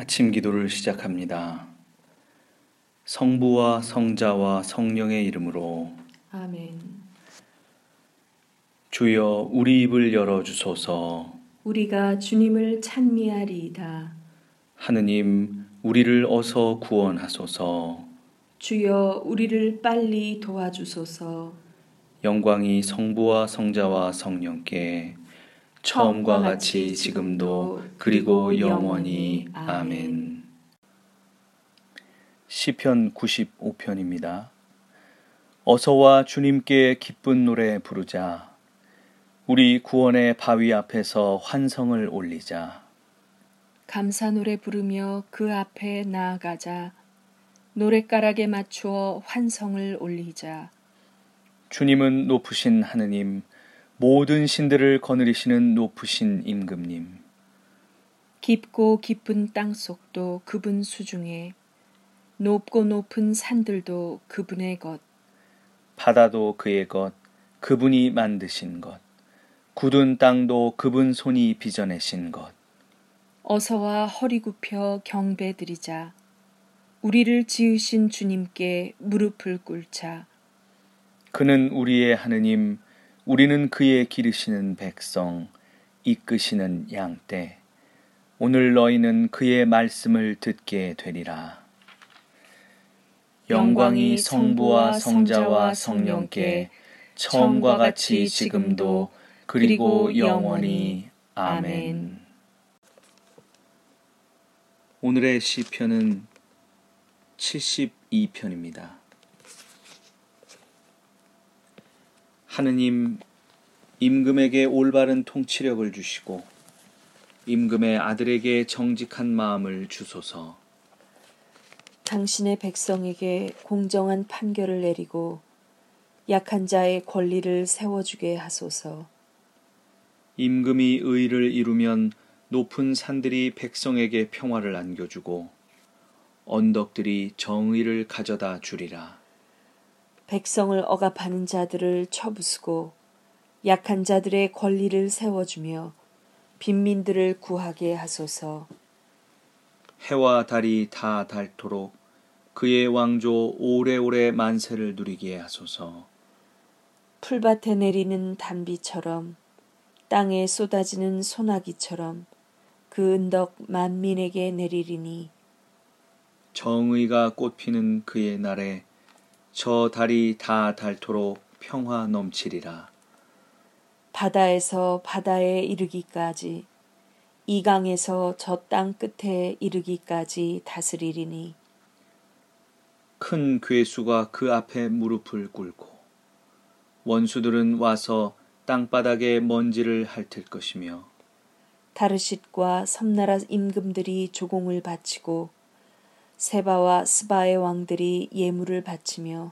아침 기도를 시작합니다. 성부와 성자와 성령의 이름으로 아멘. 주여 우리 입을 열어주소서. 우리가 주님을 찬미하리이다. 하느님 우리를 어서 구원하소서. 주여 우리를 빨리 도와주소서. 영광이 성부와 성자와 성령께 처음과 같이 지금도 그리고 영원히 아멘. 시편 95편입니다. 어서와 주님께 기쁜 노래 부르자. 우리 구원의 바위 앞에서 환성을 올리자. 감사 노래 부르며 그 앞에 나아가자. 노랫가락에 맞추어 환성을 올리자. 주님은 높으신 하느님, 모든 신들을 거느리시는 높으신 임금님. 깊고 깊은 땅속도 그분 수중에, 높고 높은 산들도 그분의 것. 바다도 그의 것, 그분이 만드신 것. 굳은 땅도 그분 손이 빚어내신 것. 어서와 허리 굽혀 경배드리자. 우리를 지으신 주님께 무릎을 꿇자. 그는 우리의 하느님, 우리는 그의 기르시는 백성, 이끄시는 양떼. 오늘 너희는 그의 말씀을 듣게 되리라. 영광이 성부와 성자와 성령께 처음과 같이 지금도 그리고 영원히 아멘. 오늘의 시편은 72편입니다. 하느님, 임금에게 올바른 통치력을 주시고 임금의 아들에게 정직한 마음을 주소서. 당신의 백성에게 공정한 판결을 내리고 약한 자의 권리를 세워주게 하소서. 임금이 의를 이루면 높은 산들이 백성에게 평화를 안겨주고 언덕들이 정의를 가져다 주리라. 백성을 억압하는 자들을 쳐부수고 약한 자들의 권리를 세워주며 빈민들을 구하게 하소서. 해와 달이 다 닳도록 그의 왕조 오래오래 만세를 누리게 하소서. 풀밭에 내리는 단비처럼 땅에 쏟아지는 소나기처럼 그 은덕 만민에게 내리리니 정의가 꽃피는 그의 날에 저 달이 다 닳도록 평화 넘치리라. 바다에서 바다에 이르기까지 이 강에서 저 땅 끝에 이르기까지 다스리리니 큰 괴수가 그 앞에 무릎을 꿇고 원수들은 와서 땅바닥에 먼지를 핥을 것이며 다르쉿과 섬나라 임금들이 조공을 바치고 세바와 스바의 왕들이 예물을 바치며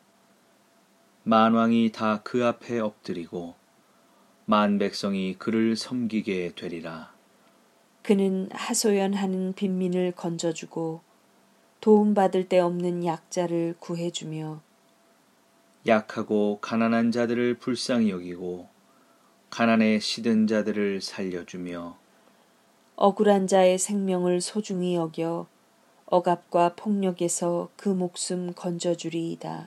만왕이 다 그 앞에 엎드리고 만 백성이 그를 섬기게 되리라. 그는 하소연하는 빈민을 건져주고 도움받을 데 없는 약자를 구해주며 약하고 가난한 자들을 불쌍히 여기고 가난에 시든 자들을 살려주며 억울한 자의 생명을 소중히 여겨 억압과 폭력에서 그 목숨 건져주리이다.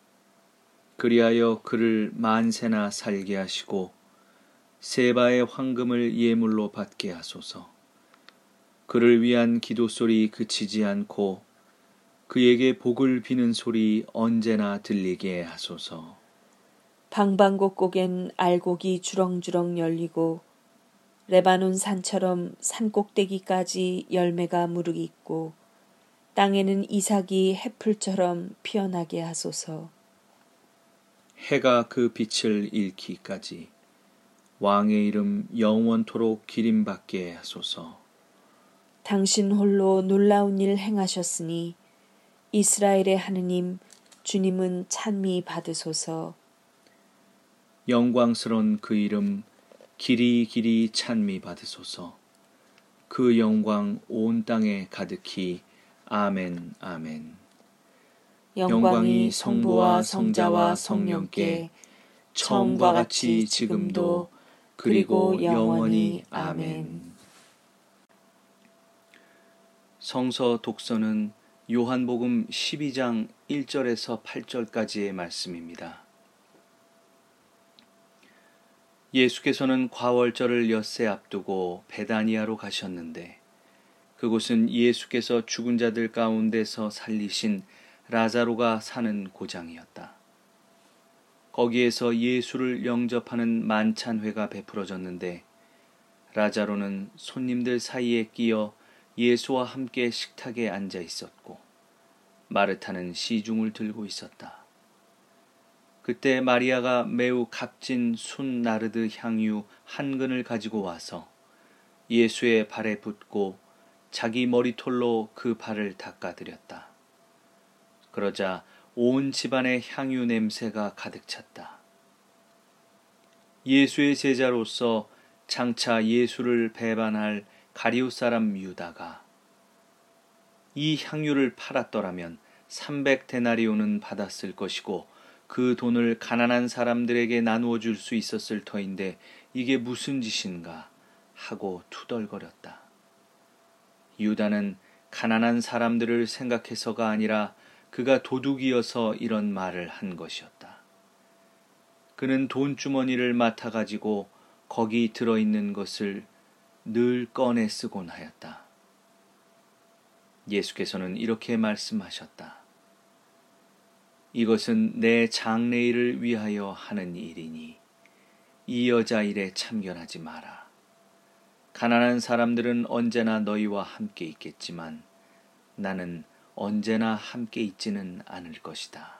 그리하여 그를 만세나 살게 하시고 세바의 황금을 예물로 받게 하소서. 그를 위한 기도소리 그치지 않고 그에게 복을 비는 소리 언제나 들리게 하소서. 방방곡곡엔 알곡이 주렁주렁 열리고 레바논 산처럼 산꼭대기까지 열매가 무르익고 땅에는 이삭이 해풀처럼 피어나게 하소서. 해가 그 빛을 잃기까지 왕의 이름 영원토록 기림받게 하소서. 당신 홀로 놀라운 일 행하셨으니 이스라엘의 하느님 주님은 찬미 받으소서. 영광스런 그 이름 길이 길이 찬미 받으소서. 그 영광 온 땅에 가득히 아멘 아멘. 영광이 성부와 성자와 성령께 처음과 같이 지금도 그리고 영원히 아멘. 성서 독서는 요한복음 12장 1절에서 8절까지의 말씀입니다. 예수께서는 과월절을 엿새 앞두고 베다니아로 가셨는데 그곳은 예수께서 죽은 자들 가운데서 살리신 라자로가 사는 고장이었다. 거기에서 예수를 영접하는 만찬회가 베풀어졌는데 라자로는 손님들 사이에 끼어 예수와 함께 식탁에 앉아 있었고 마르타는 시중을 들고 있었다. 그때 마리아가 매우 값진 순 나르드 향유 한 근을 가지고 와서 예수의 발에 붓고 자기 머리털로 그 발을 닦아드렸다. 그러자 온 집안에 향유 냄새가 가득 찼다. 예수의 제자로서 장차 예수를 배반할 가룟 사람 유다가 이 향유를 팔았더라면 300데나리온은 받았을 것이고 그 돈을 가난한 사람들에게 나누어 줄 수 있었을 터인데 이게 무슨 짓인가 하고 투덜거렸다. 유다는 가난한 사람들을 생각해서가 아니라 그가 도둑이어서 이런 말을 한 것이었다. 그는 돈주머니를 맡아가지고 거기 들어있는 것을 늘 꺼내 쓰곤 하였다. 예수께서는 이렇게 말씀하셨다. 이것은 내 장래일을 위하여 하는 일이니 이 여자 일에 참견하지 마라. 가난한 사람들은 언제나 너희와 함께 있겠지만 나는 언제나 함께 있지는 않을 것이다.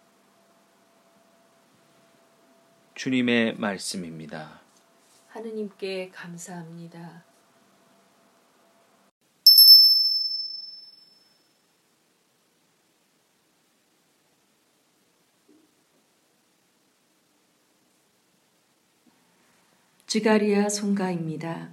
주님의 말씀입니다. 하느님께 감사합니다. 지가리야 송가입니다.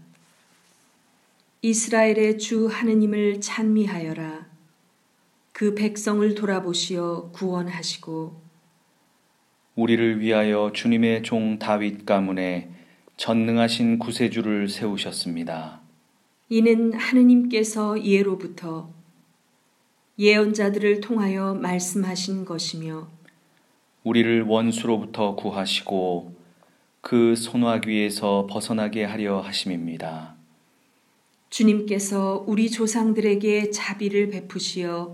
이스라엘의 주 하느님을 찬미하여라. 그 백성을 돌아보시어 구원하시고 우리를 위하여 주님의 종 다윗 가문에 전능하신 구세주를 세우셨습니다. 이는 하느님께서 예로부터 예언자들을 통하여 말씀하신 것이며 우리를 원수로부터 구하시고 그 손아귀에서 벗어나게 하려 하심입니다. 주님께서 우리 조상들에게 자비를 베푸시어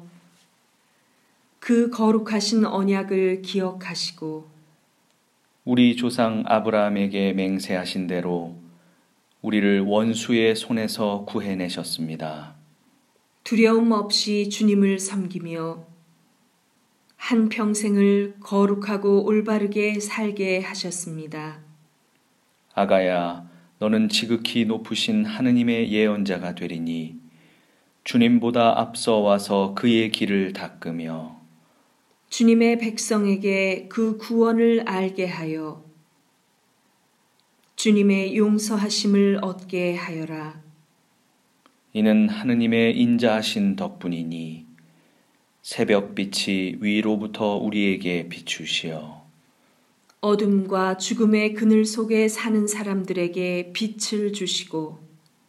그 거룩하신 언약을 기억하시고 우리 조상 아브라함에게 맹세하신 대로 우리를 원수의 손에서 구해내셨습니다. 두려움 없이 주님을 섬기며 한 평생을 거룩하고 올바르게 살게 하셨습니다. 아가야, 너는 지극히 높으신 하느님의 예언자가 되리니 주님보다 앞서 와서 그의 길을 닦으며 주님의 백성에게 그 구원을 알게 하여 주님의 용서하심을 얻게 하여라. 이는 하느님의 인자하신 덕분이니 새벽빛이 위로부터 우리에게 비추시어 어둠과 죽음의 그늘 속에 사는 사람들에게 빛을 주시고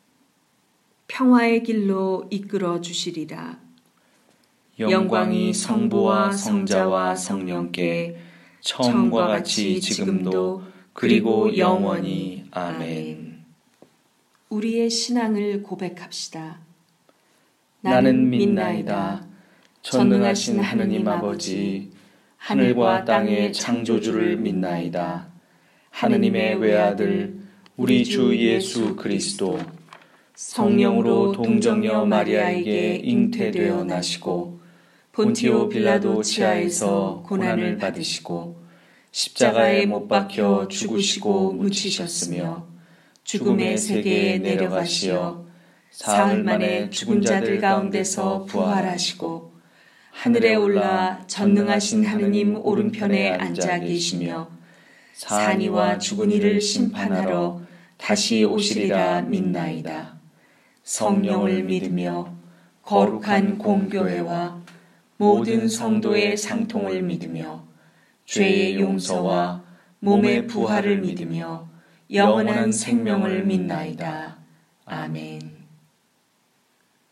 평화의 길로 이끌어 주시리라. 영광이 성부와 성자와 성령께 처음과 같이 지금도 그리고 영원히 아멘. 우리의 신앙을 고백합시다. 나는 믿나이다. 전능하신 하느님 아버지, 하늘과 땅의 창조주를 믿나이다. 하느님의 외아들 우리 주 예수 그리스도 성령으로 동정녀 마리아에게 잉태되어 나시고 본티오 빌라도 치하에서 고난을 받으시고 십자가에 못 박혀 죽으시고 묻히셨으며 죽음의 세계에 내려가시어 사흘 만에 죽은 자들 가운데서 부활하시고 하늘에 올라 전능하신 하느님 오른편에 앉아 계시며 산이와 죽은 이를 심판하러 다시 오시리라 믿나이다. 성령을 믿으며 거룩한 공교회와 모든 성도의 상통을 믿으며 죄의 용서와 몸의 부활을 믿으며 영원한 생명을 믿나이다. 아멘.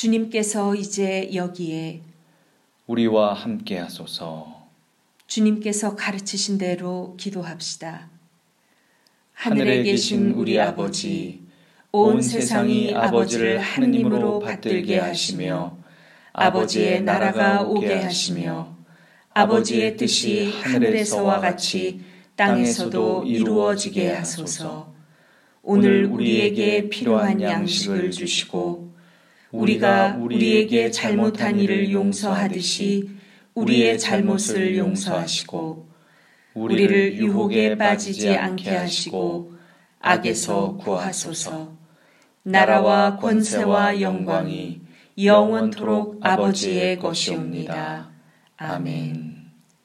주님께서 이제 여기에 우리와 함께 하소서. 주님께서 가르치신 대로 기도합시다. 하늘에 계신 우리 아버지, 온 세상이 아버지를 하느님으로 받들게 하시며 아버지의 나라가 오게 하시며 아버지의 뜻이 하늘에서와 같이 땅에서도 이루어지게 하소서. 오늘 우리에게 필요한 양식을 주시고 우리가 우리에게 잘못한 일을 용서하듯이 우리의 잘못을 용서하시고 우리를 유혹에 빠지지 않게 하시고 악에서 구하소서. 나라와 권세와 영광이 영원토록 아버지의 것이옵니다. 아멘.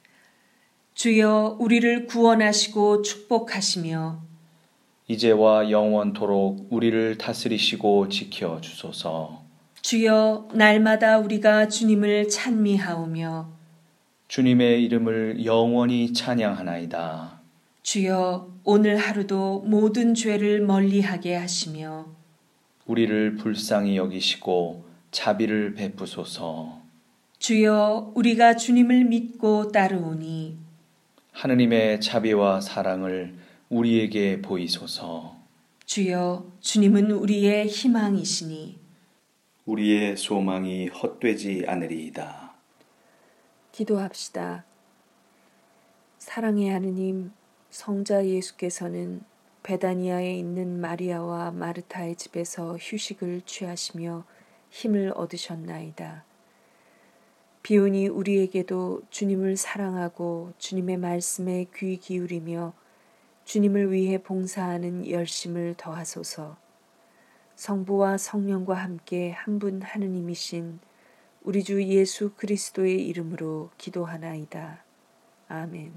주여 우리를 구원하시고 축복하시며 이제와 영원토록 우리를 다스리시고 지켜 주소서. 주여 날마다 우리가 주님을 찬미하오며 주님의 이름을 영원히 찬양하나이다. 주여 오늘 하루도 모든 죄를 멀리하게 하시며 우리를 불쌍히 여기시고 자비를 베푸소서. 주여 우리가 주님을 믿고 따르오니 하느님의 자비와 사랑을 우리에게 보이소서. 주여 주님은 우리의 희망이시니 우리의 소망이 헛되지 않으리이다. 기도합시다. 사랑의 하느님, 성자 예수께서는 베다니아에 있는 마리아와 마르타의 집에서 휴식을 취하시며 힘을 얻으셨나이다. 비오니 우리에게도 주님을 사랑하고 주님의 말씀에 귀 기울이며 주님을 위해 봉사하는 열심을 더하소서. 성부와 성령과 함께 한 분 하느님이신 우리 주 예수 그리스도의 이름으로 기도하나이다. 아멘.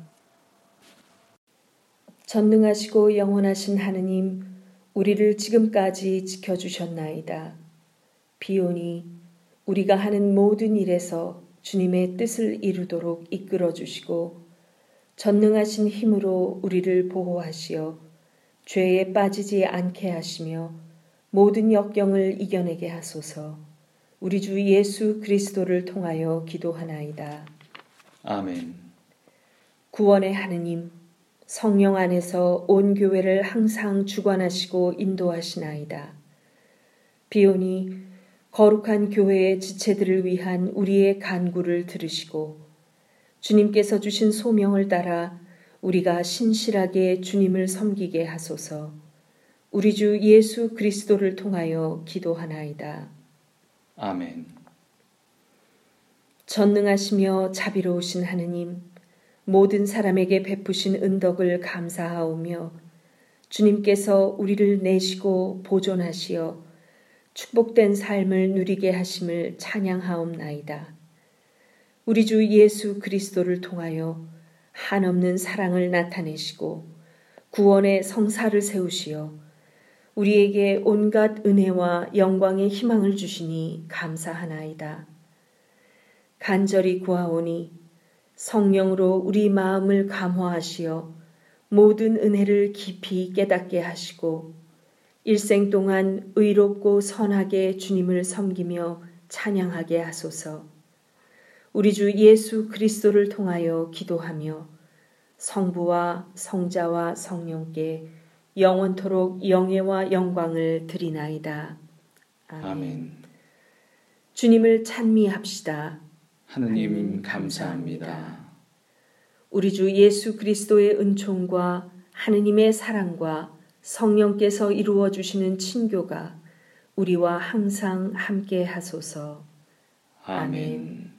전능하시고 영원하신 하느님, 우리를 지금까지 지켜주셨나이다. 비오니 우리가 하는 모든 일에서 주님의 뜻을 이루도록 이끌어주시고 전능하신 힘으로 우리를 보호하시어 죄에 빠지지 않게 하시며 모든 역경을 이겨내게 하소서. 우리 주 예수 그리스도를 통하여 기도하나이다. 아멘. 구원의 하느님, 성령 안에서 온 교회를 항상 주관하시고 인도하시나이다. 비오니 거룩한 교회의 지체들을 위한 우리의 간구를 들으시고 주님께서 주신 소명을 따라 우리가 신실하게 주님을 섬기게 하소서. 우리 주 예수 그리스도를 통하여 기도하나이다. 아멘. 전능하시며 자비로우신 하느님, 모든 사람에게 베푸신 은덕을 감사하오며 주님께서 우리를 내시고 보존하시어 축복된 삶을 누리게 하심을 찬양하옵나이다. 우리 주 예수 그리스도를 통하여 한없는 사랑을 나타내시고 구원의 성사를 세우시어 우리에게 온갖 은혜와 영광의 희망을 주시니 감사하나이다. 간절히 구하오니 성령으로 우리 마음을 감화하시어 모든 은혜를 깊이 깨닫게 하시고 일생 동안 의롭고 선하게 주님을 섬기며 찬양하게 하소서. 우리 주 예수 그리스도를 통하여 기도하며 성부와 성자와 성령께 영원토록 영예와 영광을 드리나이다. 아멘. 주님을 찬미합시다. 하느님 감사합니다. 우리 주 예수 그리스도의 은총과 하느님의 사랑과 성령께서 이루어 주시는 친교가 우리와 항상 함께 하소서. 아멘.